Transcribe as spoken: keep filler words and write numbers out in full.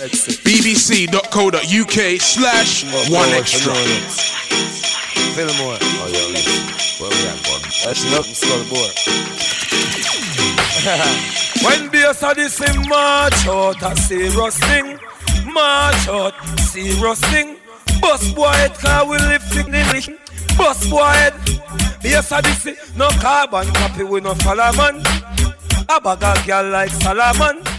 B B C dot co dot U K slash one extra. Fillmore. Oh, yo, listen. Where we at, boy? That's nothing, skull boy. When bass a this in march out, a serious thing. March out, serious thing. Bus boy head, car we lift it in. Bus boy head. Bass a this in, no carbon copy, we no follow man. A bag of girl like Salaman.